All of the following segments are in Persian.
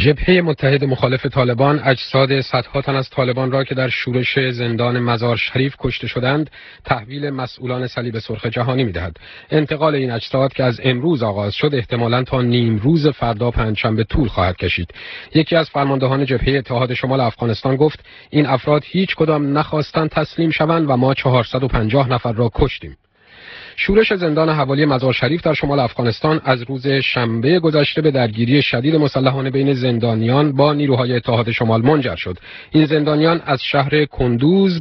جبهه متحد مخالف طالبان اجساد صدها تن از طالبان را که در شورش زندان مزار شریف کشته شدند تحویل مسئولان صلیب سرخ جهانی می‌دهد. انتقال این اجساد که از امروز آغاز شد احتمالاً تا نیم روز فردا پنجشنبه طول خواهد کشید. یکی از فرماندهان جبهه اتحاد شمال افغانستان گفت این افراد هیچ کدام نخواستند تسلیم شوند و ما 450 نفر را کشتیم. شورش زندان حوالی مزار شریف در شمال افغانستان از روز شنبه گذشته به درگیری شدید مسلحانه بین زندانیان با نیروهای اتحاد شمال منجر شد. این زندانیان از شهر قندوز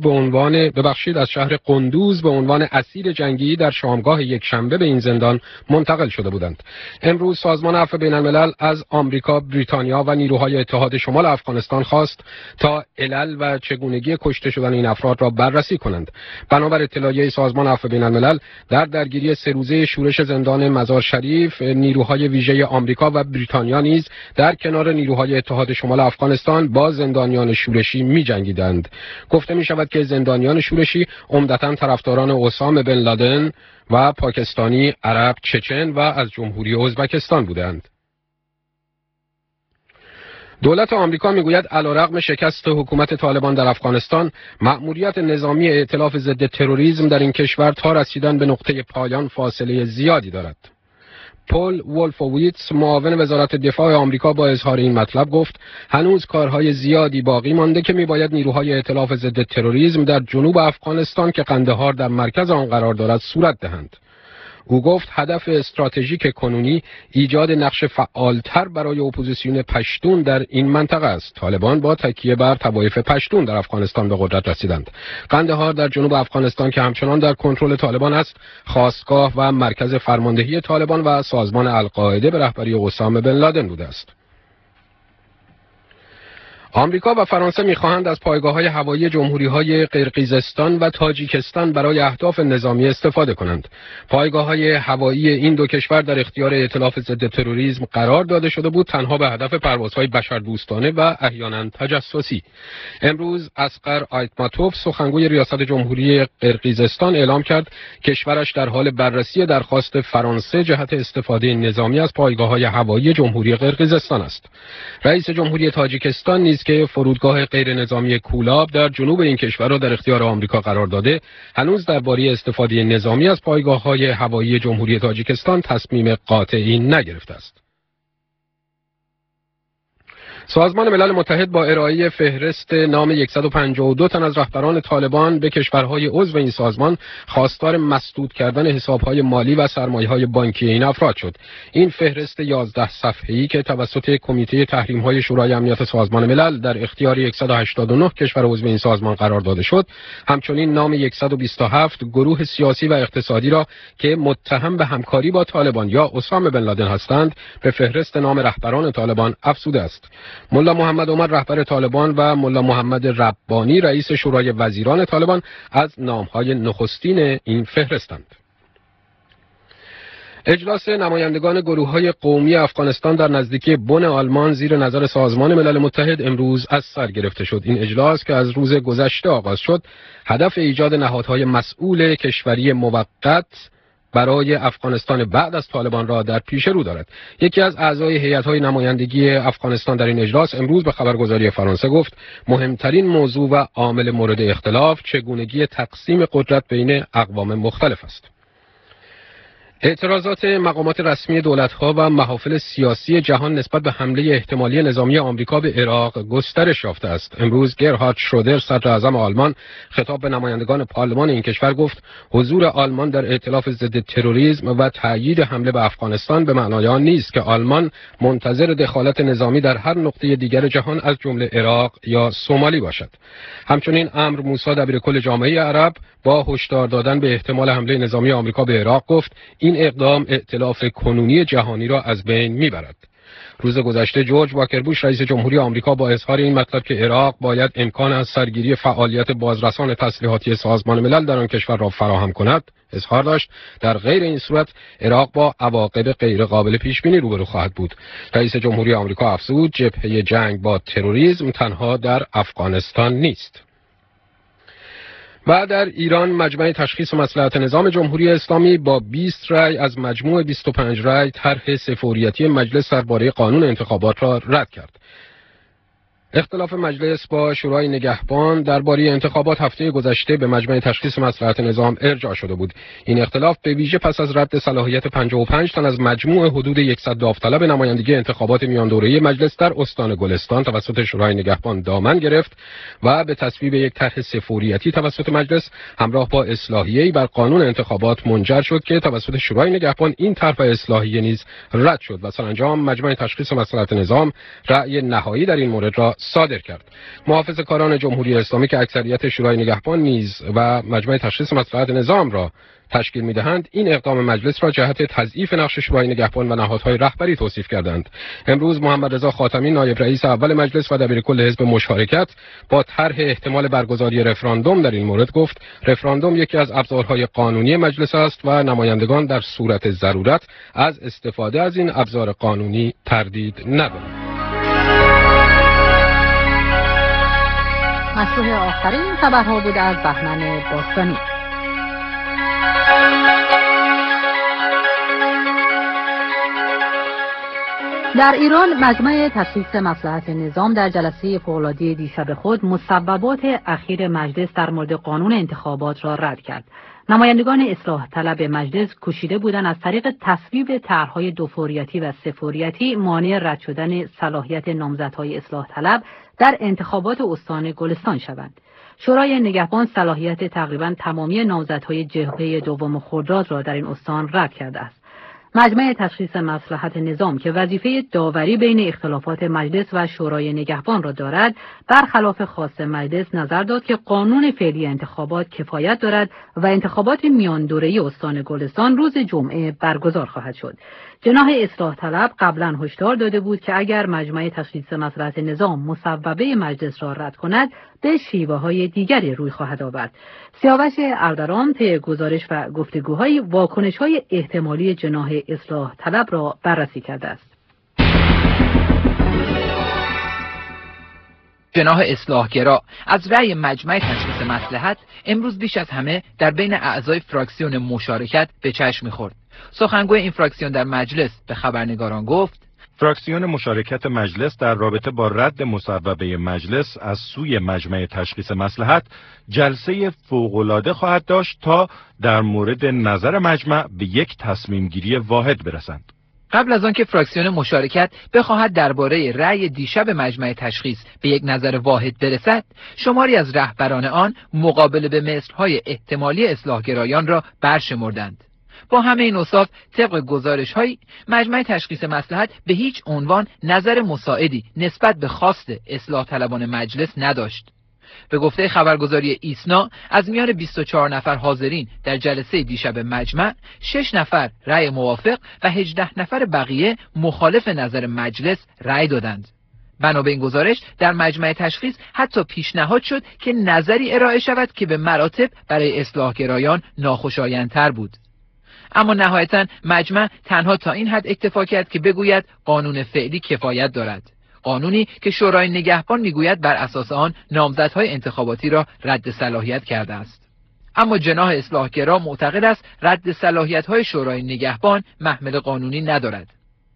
به عنوان اسیر جنگی در شامگاه یک شنبه به این زندان منتقل شده بودند. امروز سازمان عفو بین الملل از آمریکا، بریتانیا و نیروهای اتحاد شمال افغانستان خواست تا علل و چگونگی کشته شدن این افراد را بررسی کنند. بنابر اطلاعیه سازمان عفو بین الملل در درگیری سه روزه شورش زندان مزار شریف نیروهای ویژه آمریکا و بریتانیا نیز در کنار نیروهای اتحاد شمال افغانستان با زندانیان شورشی می‌جنگیدند. گفته می‌شود که زندانیان شورشی عمدتاً طرفداران اسامه بن لادن و پاکستانی، عرب، چچن و از جمهوری ازبکستان بودند. دولت آمریکا میگوید علیرغم شکست حکومت طالبان در افغانستان، مأموریت نظامی ائتلاف ضد تروریسم در این کشور تا رسیدن به نقطه پایان فاصله زیادی دارد. پول وولفوویتس معاون وزارت دفاع آمریکا با اظهار این مطلب گفت هنوز کارهای زیادی باقی مانده که میباید نیروهای ائتلاف ضد تروریسم در جنوب افغانستان که قندهار در مرکز آن قرار دارد صورت دهند. او گفت هدف استراتژیک کنونی ایجاد نقش فعالتر برای اپوزیسیون پشتون در این منطقه است. طالبان با تکیه بر طوایف پشتون در افغانستان به قدرت رسیدند. قندهار در جنوب افغانستان که همچنان در کنترل طالبان است، خاستگاه و مرکز فرماندهی طالبان و سازمان القاعده به رهبری اسامه بن لادن بوده است. آمریکا و فرانسه می‌خواهند از پایگاه‌های هوایی جمهوری‌های قرقیزستان و تاجیکستان برای اهداف نظامی استفاده کنند. پایگاه‌های هوایی این دو کشور در اختیار ائتلاف ضد تروریسم قرار داده شده بود تنها به هدف پروازهای بشردوستانه و احیانا تجسسی. امروز اصغر آیتماتوف سخنگوی ریاست جمهوری قرقیزستان اعلام کرد کشورش در حال بررسی درخواست فرانسه جهت استفاده نظامی از پایگاه‌های هوایی جمهوری قرقیزستان است. رئیس جمهوری تاجیکستان نیز که فرودگاه غیر نظامی کولاب در جنوب این کشور را در اختیار آمریکا قرار داده، هنوز درباره استفاده نظامی از پایگاه‌های هوایی جمهوری تاجیکستان تصمیم قاطعی نگرفته است. سازمان ملل متحد با ارائه فهرست نام 152 تن از رهبران طالبان به کشورهای عضو این سازمان خواستار مسدود کردن حسابهای مالی و سرمایه‌های بانکی این افراد شد. این فهرست 11 صفحه‌ای که توسط کمیته تحریم‌های شورای امنیت سازمان ملل در اختیار 189 کشور عضو این سازمان قرار داده شد، همچنین نام 127 گروه سیاسی و اقتصادی را که متهم به همکاری با طالبان یا اسامه بن لادن هستند به فهرست نام رهبران طالبان افزوده است. ملا محمد عمر رهبر طالبان و ملا محمد ربانی رئیس شورای وزیران طالبان از نام‌های نخستین این فهرستند. اجلاس نمایندگان گروه‌های قومی افغانستان در نزدیکی بن آلمان زیر نظر سازمان ملل متحد امروز از سر گرفته شد. این اجلاس که از روز گذشته آغاز شد، هدف ایجاد نهادهای مسئول کشوری موقت برای افغانستان بعد از طالبان را در پیش رو دارد. یکی از اعضای هیئت‌های نمایندگی افغانستان در این اجلاس امروز به خبرگزاری فرانسه گفت مهمترین موضوع و عامل مورد اختلاف چگونگی تقسیم قدرت بین اقوام مختلف است. اعتراضات مقامات رسمی دولت‌ها و محافل سیاسی جهان نسبت به حمله احتمالی نظامی آمریکا به عراق گسترش یافته است. امروز گرهارد شرودر صدر اعظم آلمان خطاب به نمایندگان پارلمان این کشور گفت حضور آلمان در ائتلاف ضد تروریسم و تأیید حمله به افغانستان به معنای آن نیست که آلمان منتظر دخالت نظامی در هر نقطه دیگر جهان از جمله عراق یا سومالی باشد. همچنین امر موسی دبیرکل جامعه عرب با هشدار دادن به احتمال حمله نظامی آمریکا به عراق گفت این اقدام ائتلاف کنونی جهانی را از بین میبرد. روز گذشته جورج واکر بوش رئیس جمهوری آمریکا با اظهار این مطلب که عراق باید امکان از سرگیری فعالیت بازرسان تسلیحاتی سازمان ملل در آن کشور را فراهم کند، اظهار داشت در غیر این صورت عراق با عواقب غیر قابل پیش بینی روبرو خواهد بود. رئیس جمهوری آمریکا افزود جبهه جنگ با تروریسم تنها در افغانستان نیست. و در ایران مجمع تشخیص مصلحت نظام جمهوری اسلامی با 20 رأی از مجموع 25 رأی طرح سه فوریتی مجلس درباره قانون انتخابات را رد کرد. اختلاف مجلس با شورای نگهبان درباره انتخابات هفته گذشته به مجمع تشخیص مصلحت نظام ارجاع شده بود. این اختلاف به ویژه پس از رد صلاحیت 55 تن از مجموع حدود 100 داوطلب نمایندگی انتخابات میان دوره‌ای مجلس در استان گلستان توسط شورای نگهبان دامن گرفت و به تصویب یک طرح سفوریتی توسط مجلس همراه با اصلاحیه‌ای بر قانون انتخابات منجر شد که توسط شورای نگهبان این طرح و اصلاحیه نیز رد شد و سرانجام مجمع تشخیص مصلحت نظام رأی نهایی در این مورد را صادر کرد. محافظه‌کاران جمهوری اسلامی که اکثریت شورای نگهبان نیز و مجمع تشخیص مصلحت نظام را تشکیل می‌دهند، این اقدام مجلس را جهت تضعیف نقش شورای نگهبان و نهادهای رهبری توصیف کردند. امروز محمد رضا خاتمی نایب رئیس اول مجلس و دبیرکل حزب مشارکت با طرح احتمال برگزاری رفراندوم در این مورد گفت رفراندوم یکی از ابزارهای قانونی مجلس است و نمایندگان در صورت ضرورت از استفاده از این ابزار قانونی تردید ندارند. مشروع آخرین خبرها بود از بهمن باستانی. در ایران مجمع تشخیص مصلحت نظام در جلسه فوق‌العاده دیشب خود مصوبات اخیر مجلس در مورد قانون انتخابات را رد کرد. نمایندگان اصلاح طلب مجلس کوشیده بودند از طریق تصویب طرح‌های دوفوریتی و سه‌فوریتی مانع رد شدن صلاحیت نامزدهای اصلاح طلب در انتخابات استان گلستان شوند. شورای نگهبان صلاحیت تقریباً تمامی نامزدهای جبهه دوم خرداد را در این استان رد کرده است. مجمع تشخیص مصلحت نظام که وظیفه داوری بین اختلافات مجلس و شورای نگهبان را دارد، برخلاف خواست مجلس نظر داد که قانون فعلی انتخابات کفایت دارد و انتخابات میان دوره‌ای استان گلستان روز جمعه برگزار خواهد شد. جناح اصلاح طلب قبلا هشدار داده بود که اگر مجمع تشخیص مصلحت نظام مصوبه مجلس را رد کند، به شیوه‌های دیگری روی خواهد آورد. سیاوش اردرام طی گزارش و گفتگوهای واکنش‌های احتمالی جناح اصلاح طلب را بررسی کرده است. جناح اصلاحگرا از رأی مجمع تشخیص مصلحت امروز بیش از همه در بین اعضای فراکسیون مشارکت به چشم می‌خورد. سخنگوی این فراکسیون در مجلس به خبرنگاران گفت: فراکسیون مشارکت مجلس در رابطه با رد مصوبه مجلس از سوی مجمع تشخیص مصلحت جلسه فوق‌العاده خواهد داشت تا در مورد نظر مجمع به یک تصمیم گیری واحد برسند. قبل از آنکه فراکسیون مشارکت بخواهد درباره رأی دیشب مجمع تشخیص به یک نظر واحد برسد، شماری از رهبران آن مقابله به مثل‌های احتمالی اصلاحگرایان را برشمردند. با همه این اوصاف، طبق گزارش‌های مجمع تشخیص مصلحت به هیچ عنوان نظر مساعدی نسبت به خواست اصلاح طلبان مجلس نداشت. به گفته خبرگزاری ایسنا، از میان 24 نفر حاضرین در جلسه دیشب مجمع، 6 نفر رأی موافق و 18 نفر بقیه مخالف نظر مجلس رأی دادند. بنا به این گزارش، در مجمع تشخیص حتی پیشنهاد شد که نظری ارائه شود که به مراتب برای اصلاحگرایان ناخوشایندتر بود. اما نهایتاً مجمع تنها تا این حد اکتفا کرد که بگوید قانون فعلی کفایت دارد. قانونی که شورای نگهبان میگوید بر اساس آن نامزدهای انتخاباتی را رد صلاحیت کرده است. اما جناح اصلاحگرا معتقد است رد صلاحیت‌های شورای نگهبان محمل قانونی ندارد.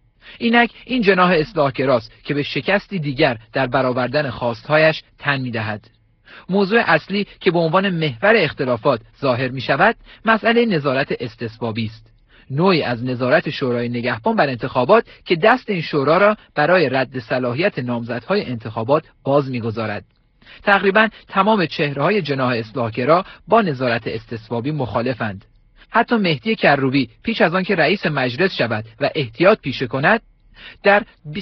اینک این جناح اصلاحگراست که به شکستی دیگر در برآوردن خواستهایش تن می‌دهد. موضوع اصلی که به عنوان محور اختلافات ظاهر می‌شود، مسئله نظارت استصوابی است. نوعی از نظارت شورای نگهبان بر انتخابات که دست این شورا را برای رد صلاحیت نامزدهای انتخابات باز می‌گذارد. تقریباً تمام چهره‌های جناح اصلاحگرا با نظارت استصوابی مخالفند. حتی مهدی کروبی پیش از آن که رئیس مجلس شود و احتیاط پیشه کند، در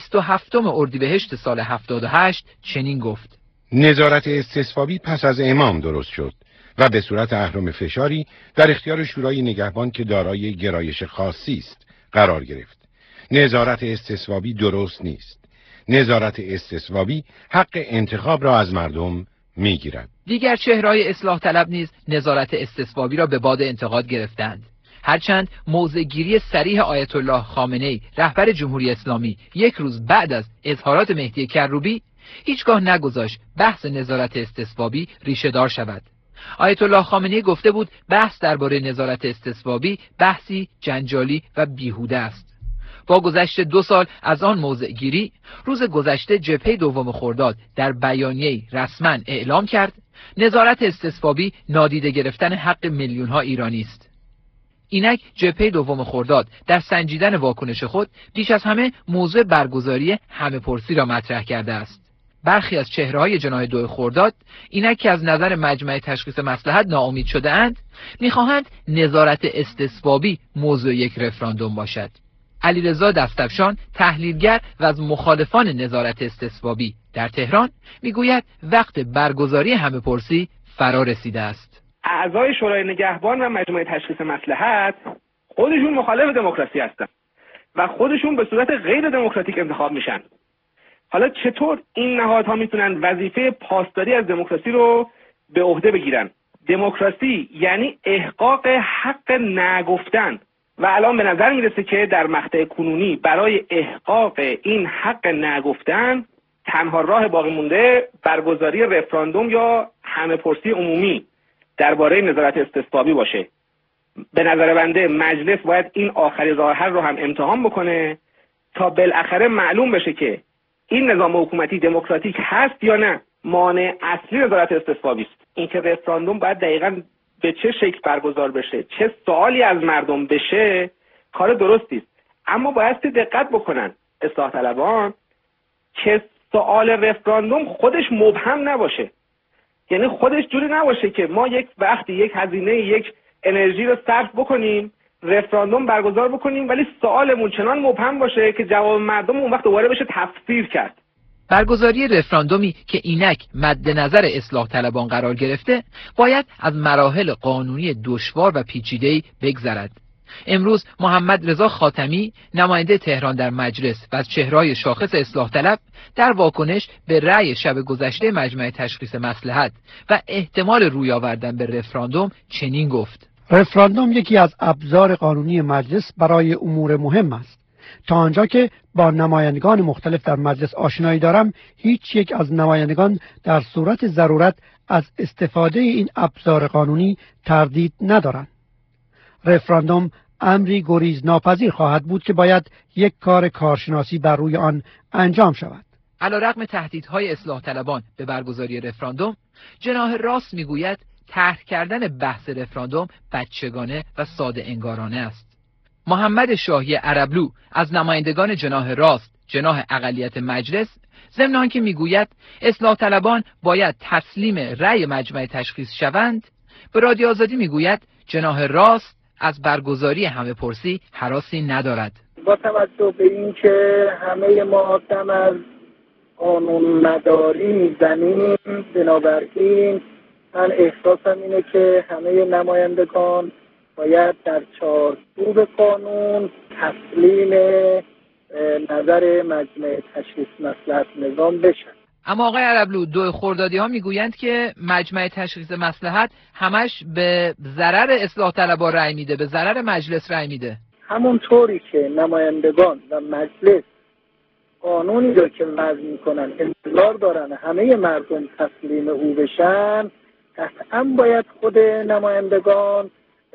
27 اردیبهشت سال 78 چنین گفت: نظارت استصوابی پس از امام درست شد و به صورت اهرم فشاری در اختیار شورای نگهبان که دارای گرایش خاصی است قرار گرفت. نظارت استصوابی درست نیست. نظارت استصوابی حق انتخاب را از مردم میگیرد. دیگر چهره‌های اصلاح طلب نیز نظارت استصوابی را به باد انتقاد گرفتند. هرچند موضع‌گیری صریح آیت الله خامنه‌ای رهبر جمهوری اسلامی یک روز بعد از اظهارات مهدی کروبی هیچگاه نگذاشت بحث نظارت استصوابی ریشه دار شود. آیت الله خامنه‌ای گفته بود بحث درباره نظارت استصوابی بحثی جنجالی و بیهوده است. با گذشت 2 سال از آن موضع گیری، روز گذشته جبهه دوم خرداد در بیانیه‌ای رسما اعلام کرد نظارت استصوابی نادیده گرفتن حق میلیون‌ها ایرانی است. اینک جبهه دوم خرداد در سنجیدن واکنش خود بیش از همه موضوع برگزاری همه‌پرسی را مطرح کرده است. برخی از چهره‌های جناح 2 خرداد اینک که از نظر مجمع تشخیص مصلحت ناامید شده اند، می‌خواهند نظارت استصوابی موضوع یک رفراندوم باشد. علیرضا دستفشان، تحلیلگر و از مخالفان نظارت استصوابی در تهران، میگوید وقت برگزاری همه‌پرسی فرا رسیده است. اعضای شورای نگهبان و مجمع تشخیص مصلحت خودشون مخالف دموکراسی هستن و خودشون به صورت غیر دموکراتیک انتخاب میشن. حالا چطور این نهادها میتونن وظیفه پاسداری از دموکراسی رو به عهده بگیرن؟ دموکراسی یعنی احقاق حق نگفتن و الان به نظر میرسه که در مقطع کنونی برای احقاق این حق نگفتن تنها راه باقی مونده برگزاری رفراندوم یا همه‌پرسی عمومی درباره نظارت استصوابی باشه. به نظر بنده مجلس باید این آخرین راه حل رو هم امتحان بکنه تا بالاخره معلوم بشه که این نظام حکومتی دموکراتیک هست یا نه. مانع اصلی نظارت استصوابی است. اینکه رفراندوم باید دقیقاً به چه شکل برگزار بشه، چه سوالی از مردم بشه، کار درستی است. اما باید دقت بکنن اصلاح طلبان که سوال رفراندوم خودش مبهم نباشه. یعنی خودش جوری نباشه که ما یک وقتی یک هزینه یک انرژی رو صرف بکنیم رفراندوم برگزار بکنیم ولی سوالمون چنان مبهم باشه که جواب مردم اون وقت دوباره بشه تفسیر کرد. برگزاری رفراندومی که اینک مد نظر اصلاح طلبان قرار گرفته باید از مراحل قانونی دشوار و پیچیده‌ای بگذرد. امروز محمد رضا خاتمی نماینده تهران در مجلس و از چهره‌های شاخص اصلاح طلب در واکنش به رأی شب گذشته مجمع تشخیص مصلحت و احتمال روی آوردن به رفراندوم چنین گفت: رفراندوم یکی از ابزار قانونی مجلس برای امور مهم است. تا آنجا که با نمایندگان مختلف در مجلس آشنایی دارم، هیچ یک از نمایندگان در صورت ضرورت از استفاده این ابزار قانونی تردید ندارند. رفراندوم امری گریز ناپذیر خواهد بود که باید یک کار کارشناسی بر روی آن انجام شود. علیرغم تهدیدهای اصلاح طلبان به برگزاری رفراندوم، جناح راست میگوید طرح کردن بحث رفراندوم بچگانه و ساده انگارانه است. محمد شاهی عربلو از نمایندگان جناح راست، جناح اقلیت مجلس، ضمن آنکه میگوید اصلاح طلبان باید تسلیم رأی مجمع تشخیص شوند، به رادیو آزادی میگوید جناح راست از برگزاری همه‌پرسی هراسی ندارد. با توجه به اینکه همه ما دم از قانون مداری میزنیم، بنابراین من احساسم اینه که همه نمایندگان باید در چارچوب قانون تسلیم نظر مجمع تشخیص مصلحت نظام بشن. اما آقای عربلو، 2 خردادی ها میگویند که مجمع تشخیص مصلحت همش به ضرر اصلاح طلبان رأی میده، به ضرر مجلس رأی میده. همونطوری که نمایندگان و مجلس قانونی رو که وضع میکنن انتظار دارن همه مردم تسلیم او بشن، قطعا باید خود نمایندگان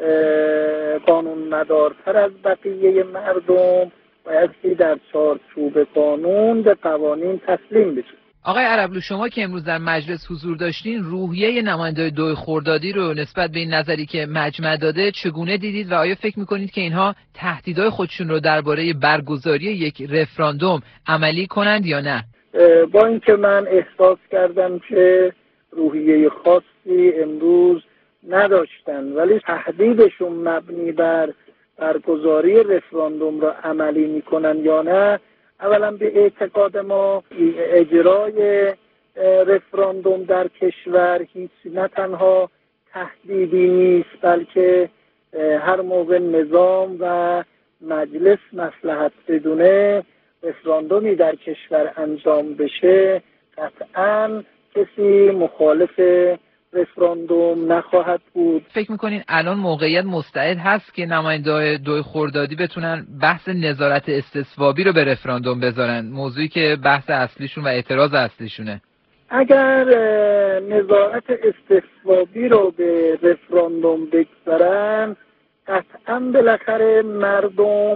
قانون مدارتر از بقیه مردم باید در چارچوب قانون به قوانین تسلیم بشن. آقای عربلو، شما که امروز در مجلس حضور داشتین، روحیه نماینده 2 خردادی رو نسبت به این نظری که مجمع داده چگونه دیدید و آیا فکر میکنید که اینها تهدیدهای خودشون رو درباره برگزاری یک رفراندوم عملی کنند یا نه؟ با اینکه من احساس کردم که روحیه خاصی امروز نداشتن، ولی تهدیدشون مبنی بر برگزاری رفراندوم را عملی میکنن یا نه، اولا به اعتقاد ما اجرای رفراندوم در کشور هیچ نه تنها تهدیدی نیست، بلکه هر موقع نظام و مجلس مصلحت بدونه رفراندومی در کشور انجام بشه، قطعاً کسی مخالف رفراندوم نخواهد بود. فکر میکنین الان موقعیت مستعد هست که نماینده‌های 2 خردادی بتونن بحث نظارت استصوابی رو به رفراندوم بذارن، موضوعی که بحث اصلیشون و اعتراض اصلیشونه؟ اگر نظارت استصوابی رو به رفراندوم بگذارن، قطعا بالاخره مردم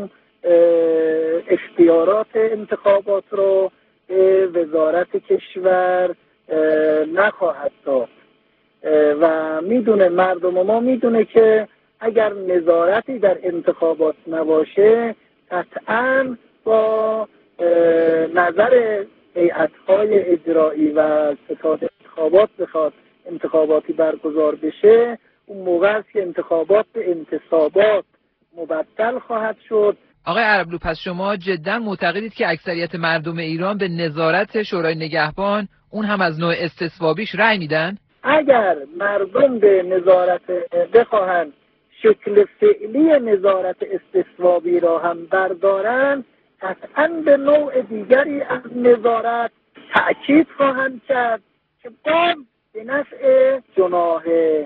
اختیارات انتخابات رو به وزارت کشور نخواهد داد و میدونه، مردم ما میدونه که اگر نظارتی در انتخابات نباشه قطعاً با نظر هیئت‌های اجرایی و ستاد انتخابات بخواد انتخاباتی برگزار بشه، اون موقع است که انتخابات به انتصابات مبدل خواهد شد. آقای عربلو، پس شما جدا معتقدید که اکثریت مردم ایران به نظارت شورای نگهبان، اون هم از نوع استصوابیش، رأی میدن؟ اگر مردم به نظارت بخواهند شکل فعلی نظارت استصوابی را هم بردارن، قطعاً به نوع دیگری از نظارت تأکید خواهند کرد که باز به نفع جناح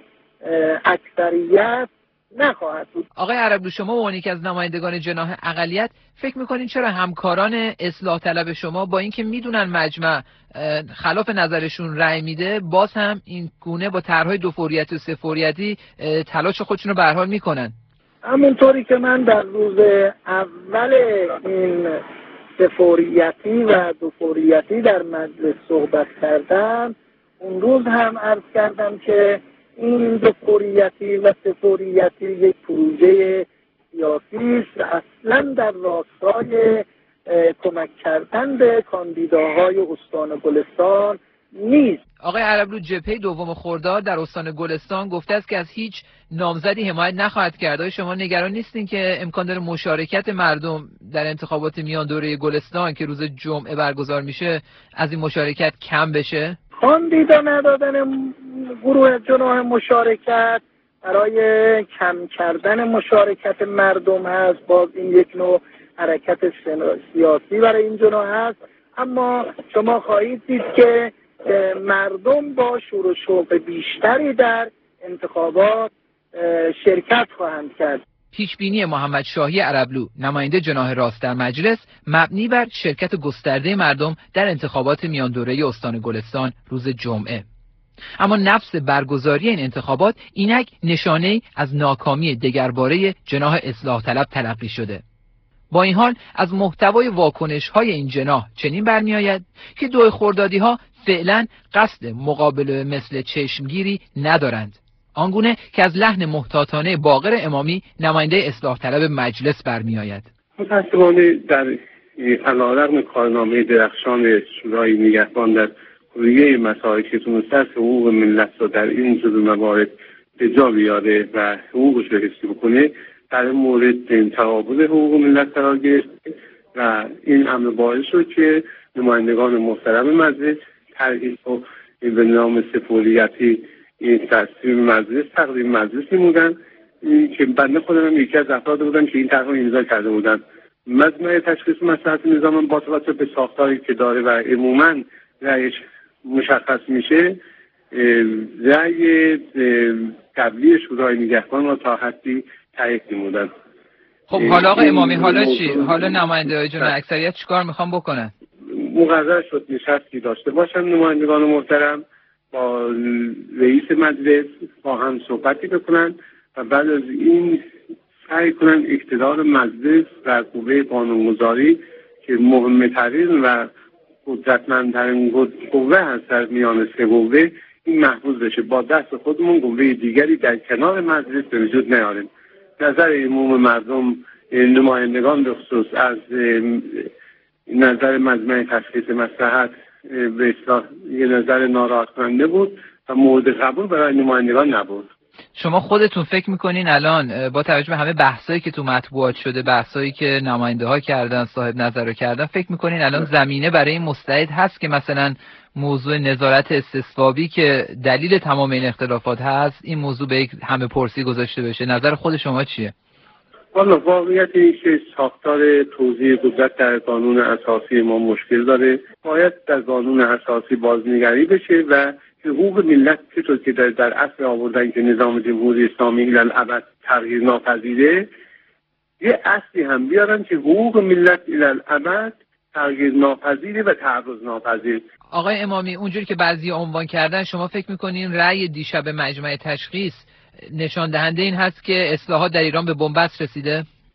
اکثریت نخواهد بود. آقای عربلو، شما به عنوان که از نمایندگان جناح اقلیت فکر میکنین چرا همکاران اصلاح طلب شما با اینکه میدونن مجمع خلاف نظرشون رأی میده، باز هم این گونه با طرحهای 2 فوریتی و 3 فوریتی تلاش خودشون رو به هر حال میکنن؟ همونطوری که من در روز اول این 3 فوریتی و 2 فوریتی در مجلس صحبت کردم، اون روز هم عرض کردم که این 2 فوریتی و 3 فوریتی یک پروژه سیاسی است، اصلا در راستای کمک کردن به کاندیداهای استان گلستان نیست. آقای عربلو، جبهه 2 خرداد در استان گلستان گفته است که از هیچ نامزدی حمایت نخواهد کرد. آیا شما نگران نیستین که امکان داره مشارکت مردم در انتخابات میان دوره گلستان که روز جمعه برگزار میشه از این مشارکت کم بشه؟ کاندیدا ندادن گروه جناح مشارکت برای کم کردن مشارکت مردم هست، باز این یک نوع حرکت سیاسی برای این جناح هست. اما شما خواهید دید که مردم با شور و شوق بیشتری در انتخابات شرکت خواهند کرد. پیشبینی محمد شاهی عربلو، نماینده جناح راست در مجلس، مبنی بر شرکت گسترده مردم در انتخابات میان دوره استان گلستان روز جمعه. اما نفس برگزاری این انتخابات اینک نشانه‌ای از ناکامی دگرباره جناح اصلاح طلب تلقی شده. با این حال از محتوای واکنش‌های این جناح چنین برمی‌آید که 2 خردادی‌ها فعلا قصد مقابله مثل چشمگیری ندارند، آنگونه که از لحن محتاطانه باقر امامی، نماینده اصلاح طلب مجلس، برمی‌آید. متأسفانه در علیرغم کارنامه درخشان شورای نگهبان در کلیه مسائل که تونسته حقوق ملت را در این جزء موارد به جا بیاره و حقوقش رو حفظ بکنه، در مورد تقابل حقوق ملت قرار گرفت و این امر باعث شد که نمایندگان محترم مجلس طرحی رو به نام 3 فوریتی این تقدیم مجلس نمودن، که بنده خودم هم یکی از افراد بودم که این طرح رو امضا کرده بودن. مجمع تشخیص مصلحت نظام با توجه به ساختاری که داره و عموماً رأیش مشخص میشه، رأی قبلی شورای نگهبان را تا حدی تایید نمودن. خب حالا آقای امامی، حالا چی؟ حالا نماینده‌های جناح اکثریت چیکار میخوان بکنن؟ مقرر شد نشستی داشته باشن نمایندگان محترم با رئیس مجلس با هم صحبتی بکنن و بعد از این سعی کنن اقتدار مجلس و قوه قانونگذاری که مهمترین و قدرتمندترین قوه هست در میان 3 قوه، این محفوظ بشه. با دست خودمون قوه دیگری در کنار مجلس به وجود نیاریم. نظر عموم مردم، نمایندگان به خصوص، از نظر مجمع تشخیص مصلحت به اصطلاح یه نظر ناراحت کننده بود و مورد قبول برای نمایندگان نبود. شما خودتون فکر میکنین الان با توجه به همه بحثایی که تو مطبوعات شده، بحثایی که نماینده ها کردن، صاحب نظر رو کردن، فکر میکنین الان زمینه برای این مستعد هست که مثلا موضوع نظارت استصوابی که دلیل تمام این اختلافات هست، این موضوع به یک همه پرسی گذاشته بشه؟ نظر خود شما چیه؟ والا واقعیت این که ساختار توزیع قدرت در قانون اساسی ما مشکل داره. باید در قانون اساسی بازنگری بشه و حقوق ملت که در اصل آوردن که نظام جمهوری اسلامی الالعبد تغییر ناپذیره، یه اصلی هم بیارن که حقوق ملت الالعبد تغییر ناپذیره و تعرض ناپذیر. آقای امامی، اونجوری که بعضی عنوان کردن، شما فکر میکنین رأی دیشب مجمع تشخیص نشان دهنده این هست که اصلاحات در ایران به بنبست رسیده؟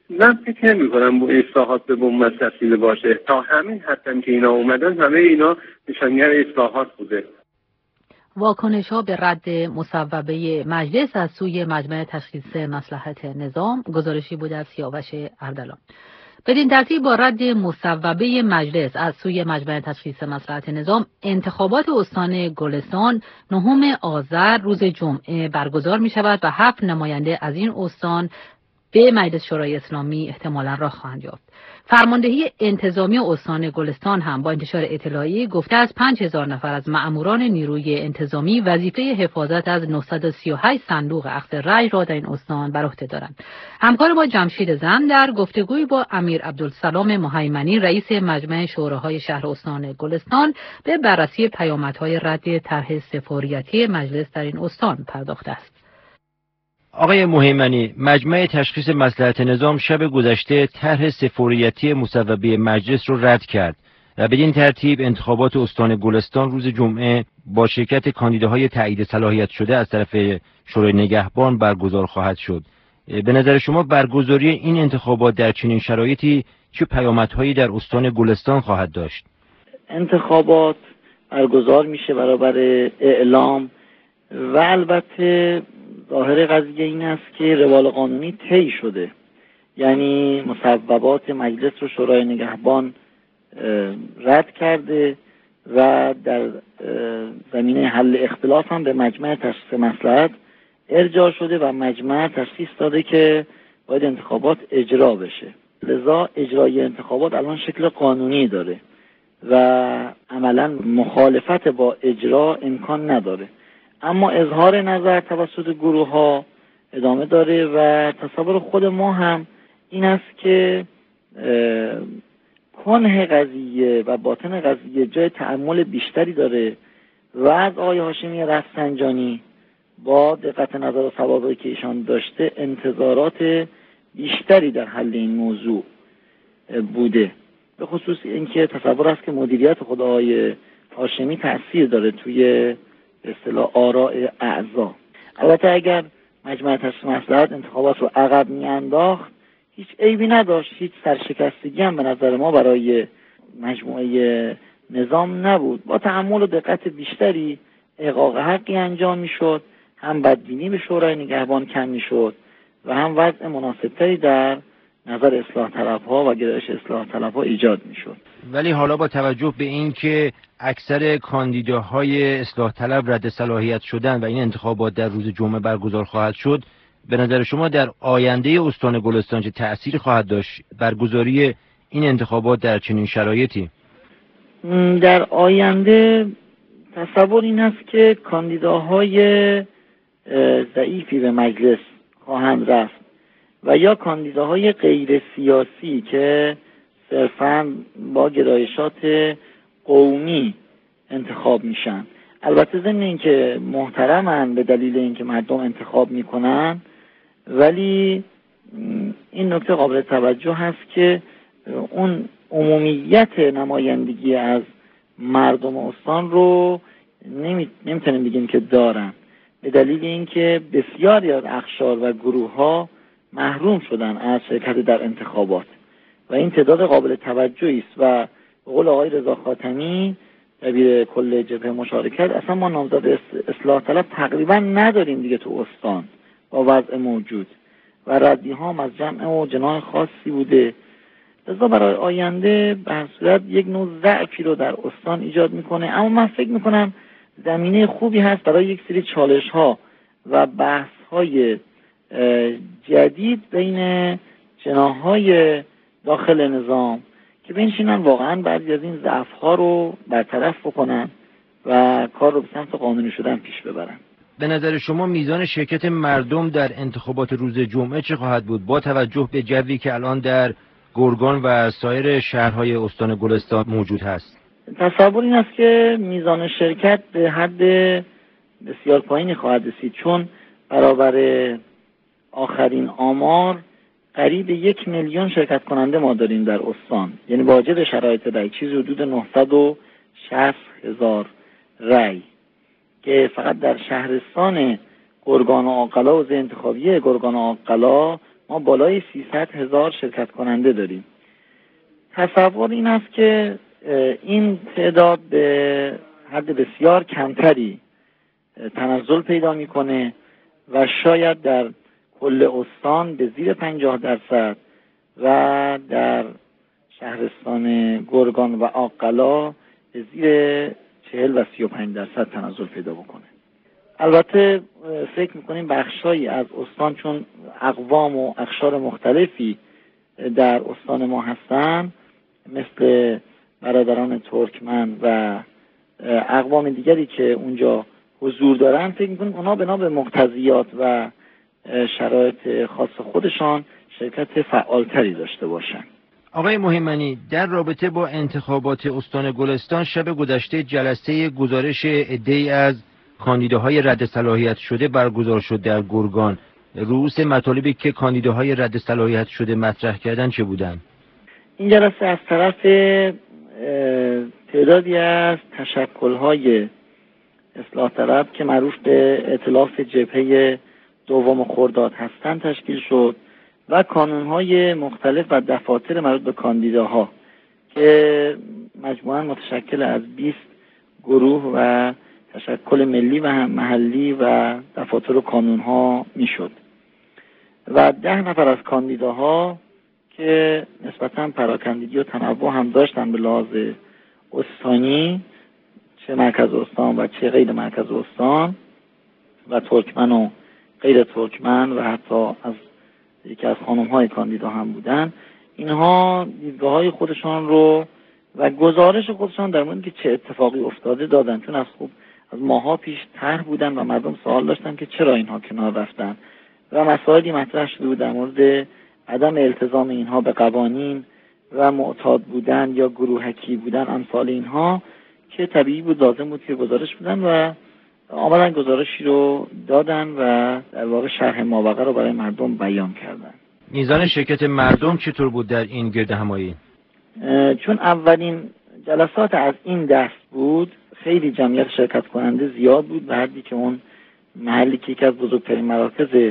من فکر نمی‌کنم با اصلاحات به بنبست رسیده باشه. تا همین حدم که اینا اومدن، همه اینا نشانگر اصلاحات بوده. واکنش‌ها به رد مصوبه مجلس از سوی مجمع تشخیص مصلحت نظام. گزارشی بود از سیاوش اردلان. بدین ترتیب با رد مصوبه مجلس از سوی مجمع تشخیص مصلحت نظام، انتخابات استان گلستان 9 آذر روز جمعه برگزار می شود و 7 نماینده از این استان به مجلس شورای اسلامی احتمالاً راه خواهند یافت. فرماندهی انتظامی استان گلستان هم با انتشار اطلاعیه گفته از 5000 نفر از مأموران نیروی انتظامی وظیفه حفاظت از 938 صندوق اخذ رأی را در این استان بر عهده دارند. همکار ما جمشید زند در گفتگوی با امیر عبدالسلام مهیمنی رئیس مجمع شوراهای شهر استان گلستان به بررسی پیامدهای رد طرح سفاریتی مجلس در این استان پرداخته است. آقای مهیمنی، مجمع تشخیص مصلحت نظام شب گذشته طرح سفاریتی مصوبه مجلس رو رد کرد و بدین ترتیب انتخابات استان گلستان روز جمعه با شرکت کاندیداهای تایید صلاحیت شده از طرف شورای نگهبان برگزار خواهد شد. به نظر شما برگزاری این انتخابات در چنین شرایطی چه پیامدهایی در استان گلستان خواهد داشت؟ انتخابات برگزار میشه برابر اعلام و البته ظاهر قضیه این است که روال قانونی طی شده، یعنی مصوبات مجلس رو شورای نگهبان رد کرده و در زمینه حل اختلاف هم به مجمع تشخیص مصلحت ارجاع شده و مجمع تشخیص داده که باید انتخابات اجرا بشه. لذا اجرای انتخابات الان شکل قانونی داره و عملا مخالفت با اجرا امکان نداره، اما اظهار نظر توسط گروه ها ادامه داره و تصور خود ما هم این است که کنه قضیه و باطن قضیه جای تأمل بیشتری داره و از آقای هاشمی رفسنجانی با دقت نظر و سوابقی که ایشان داشته انتظارات بیشتری در حل این موضوع بوده، به خصوص اینکه تصور است که مدیریت خود آقای هاشمی تأثیر داره توی به اصطلاح آراء اعضا. البته اگر مجمع تشخیص مصلحت انتخابات رو عقب میانداخت هیچ عیبی نداشت، هیچ سرشکستگی هم به نظر ما برای مجموعه نظام نبود. با تأمل و دقت بیشتری احقاق حقی انجام میشد، هم بدبینی به شورای نگهبان کم میشد و هم وضع مناسبتری در نظر اصلاح طلبها و گرایش اصلاح طلبها ایجاد میشد. ولی حالا با توجه به این که اکثر کاندیداهای اصلاح طلب رد صلاحیت شدن و این انتخابات در روز جمعه برگزار خواهد شد، به نظر شما در آینده استان گلستان چه تأثیری خواهد داشت برگزاری این انتخابات در چنین شرایطی؟ در آینده تصور این است که کاندیداهای ضعیفی به مجلس خواهند رفت و یا کاندیداهای غیر سیاسی که صرفاً با گرایشات قومی انتخاب میشن. البته ضمن اینکه محترمن به دلیل اینکه مردم انتخاب میکنن، ولی این نکته قابل توجه هست که اون عمومیت نمایندگی از مردم استان رو نمیتونیم بگیم که دارن، به دلیل اینکه بسیاری از اقشار و گروه ها محروم شدن از شرکت در انتخابات و این تعداد قابل توجهی است و به قول آقای رضا خاتمی دبیر کل جبهه مشارکت اصلا ما نامزد اصلاح طلب تقریبا نداریم دیگه تو استان با وضع موجود و ردی ها از جمع و جناح خاصی بوده. لذا برای آینده به هر صورت یک نوع ضعفی رو در استان ایجاد میکنه، اما من فکر میکنم زمینه خوبی هست برای یک سری چالش ها و بحث های جدید بین جناح های داخل نظام که بنشینن واقعا بعضی از این ضعف ها رو برطرف بکنن و کار رو به سمت قانونی شدن پیش ببرن. به نظر شما میزان شرکت مردم در انتخابات روز جمعه چه خواهد بود با توجه به جوی که الان در گرگان و سایر شهرهای استان گلستان موجود هست؟ تصور این است که میزان شرکت به حد بسیار پایینی خواهد رسید، چون برابر آخرین آمار قریب 1 میلیون شرکت کننده ما داریم در استان، یعنی واجد شرایط رأی چیزی حدود 960,000 رأی که فقط در شهرستان گرگان و آقلا و انتخابیه گرگان و آقلا ما بالای 300,000 شرکت کننده داریم. تصور این است که این تعداد به حد بسیار کمتری تنزل پیدا میکنه و شاید در کل استان به زیر 50% و در شهرستان گرگان و آقلا به زیر 40 و 35% تنزل پیدا بکنه. البته فکر میکنیم بخشایی از استان چون اقوام و اقشار مختلفی در استان ما هستن، مثل برادران ترکمن و اقوام دیگری که اونجا حضور دارن، فکر میکنیم اونا بنا به مقتضیات و شرایط خاص خودشان شرکت فعالتری داشته باشن. آقای محمنی، در رابطه با انتخابات استان گلستان شب گذشته جلسه گزارش عده‌ای از کاندیداهای رد صلاحیت شده برگزار شد در گرگان. رؤوس مطالبی که کاندیداهای رد صلاحیت شده مطرح کردن چه بودن؟ این جلسه از طرف تعدادی از تشکل‌های اصلاح طلب که معروف به ائتلاف جبهه دوم خرداد هستند تشکیل شد و کانون‌های مختلف و دفاتر مربوط به کاندیداها که مجموعاً متشکل از 20 گروه و تشکل ملی و محلی و دفاتر و کانون‌ها میشد و 10 نفر از کاندیداها که نسبتاً پراکندگی و تنوع هم داشتن به لحاظ استانی، چه مرکز استان و چه غیر مرکز استان و ترکمن و غیر ترکمن و حتی از یکی از خانم‌های کاندیدا هم بودن، اینها دیدگاه‌های خودشان رو و گزارش خودشان در مورد که چه اتفاقی افتاده دادن، چون از ماها پیش طرح بودن و مردم سوال داشتن که چرا اینها کنار رفتن و مسائلی مطرح شده بود در مورد عدم التزام اینها به قوانین و معتاد بودن یا گروهکی بودن امثال اینها که طبیعی بود لازم بود که گزارش بدن و آمدن گزارشی رو دادن و در واقع شرح ماوقع رو برای مردم بیان کردن. میزان شرکت مردم چطور بود در این گردهمایی؟ چون اولین جلسات از این دست بود، خیلی جمعیت شرکت کننده زیاد بود به حدی که اون محلی که یکی از بزرگترین مراکز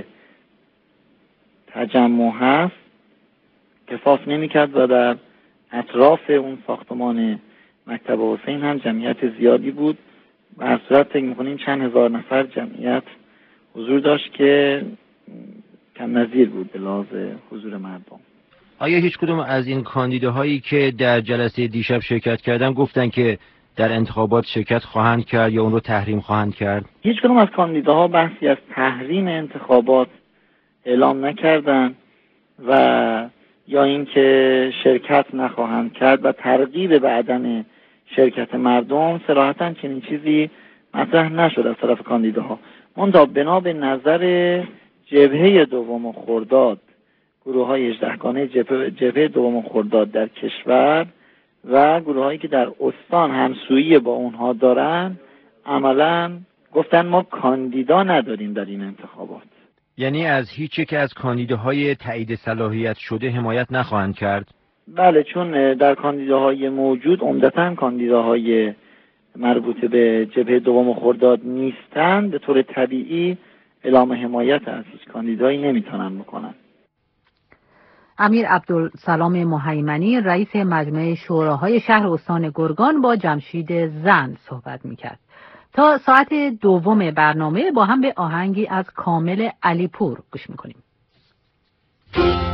تجمع هست کفاف نمی‌کرد و در اطراف اون ساختمان مکتب حسین هم جمعیت زیادی بود. به هر صورت فکر می‌کنیم چند هزار نفر جمعیت حضور داشت که کم نظیر بود به لحاظ حضور مردم. آیا هیچ کدوم از این کاندیداهایی که در جلسه دیشب شرکت کردن گفتن که در انتخابات شرکت خواهند کرد یا اون رو تحریم خواهند کرد؟ هیچ کدوم از کاندیداها بحثی از تحریم انتخابات اعلام نکردن و یا اینکه شرکت نخواهند کرد و ترغیب به عدم شرکت مردم صراحتاً چنین چیزی مطرح نشد از طرف کاندیداها. منتها بنا به نظر جبهه دوم خرداد، گروه‌های 18 گانه جبهه دوم خرداد در کشور و گروه‌هایی که در استان همسویی با اونها دارن، عملاً گفتن ما کاندیدا نداریم در این انتخابات. یعنی از هیچ یک از کاندیداهای تایید صلاحیت شده حمایت نخواهند کرد؟ بله، چون در کاندیداهای موجود عمدتاً کاندیداهای مربوط به جبهه دوم خرداد نیستند، به طور طبیعی اعلام حمایت از هیچ کاندیدایی نمیتونن بکنن. امیر عبدالسلام مهیمنی رئیس مجمع شوراهای شهر استان گرگان با جمشید زند صحبت میکرد. تا ساعت دوم برنامه با هم به آهنگی از کامل علیپور گوش میکنیم.